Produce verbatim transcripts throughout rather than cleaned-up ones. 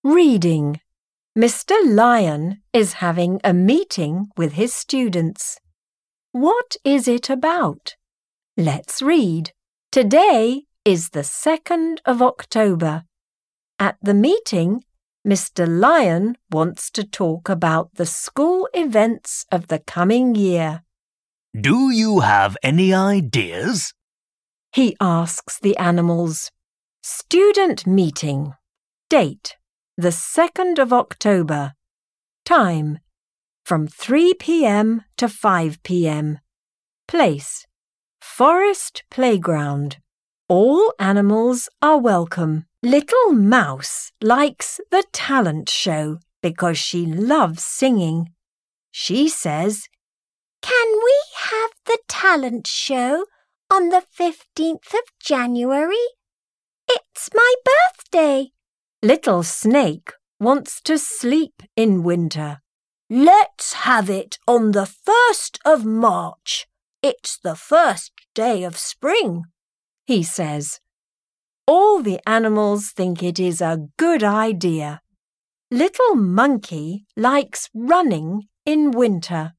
Reading. Mister Lion is having a meeting with his students. What is it about? Let's read. Today is the second of October. At the meeting, Mister Lion wants to talk about the school events of the coming year. Do you have any ideas? He asks the animals. Student meeting. Date, the second of October. Time, from three p m to five p m Place, forest playground. All animals are welcome. Little Mouse likes the talent show because she loves singing. She says, "Can we have the talent show on the fifteenth of January? It's my birthday." Little Snake wants to sleep in winter. "Let's have it on the first of March. It's the first day of spring," he says. All the animals think it is a good idea. Little Monkey likes running in winter.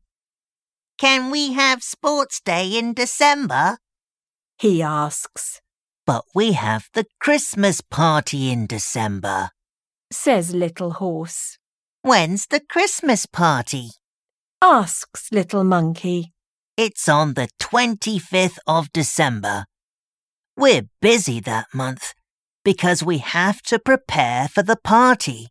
"Can we have sports day in December?" he asks. "But we have the Christmas party in December," says Little Horse. "When's the Christmas party?" asks Little Monkey. "It's on the twenty-fifth of December. We're busy that month because we have to prepare for the party.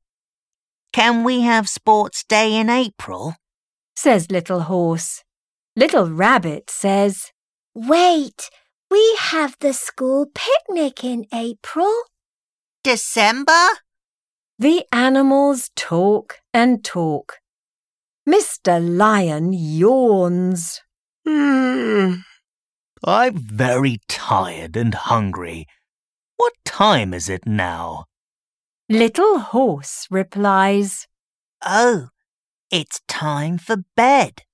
Can we have sports day in April?" says Little Horse. Little Rabbit says, "Wait, we have the school picnic in April." "December?" The animals talk and talk. Mister Lion yawns. Hmm. I'm very tired and hungry. What time is it now? Little Horse replies, "Oh, it's time for bed."